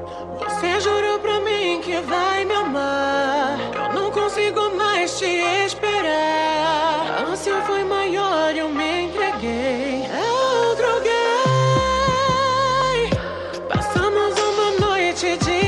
Você jurou pra mim que vai me amar. Eu não consigo mais te esperar. A ânsia foi maior e eu me entreguei. É outro gay. Passamos uma noite de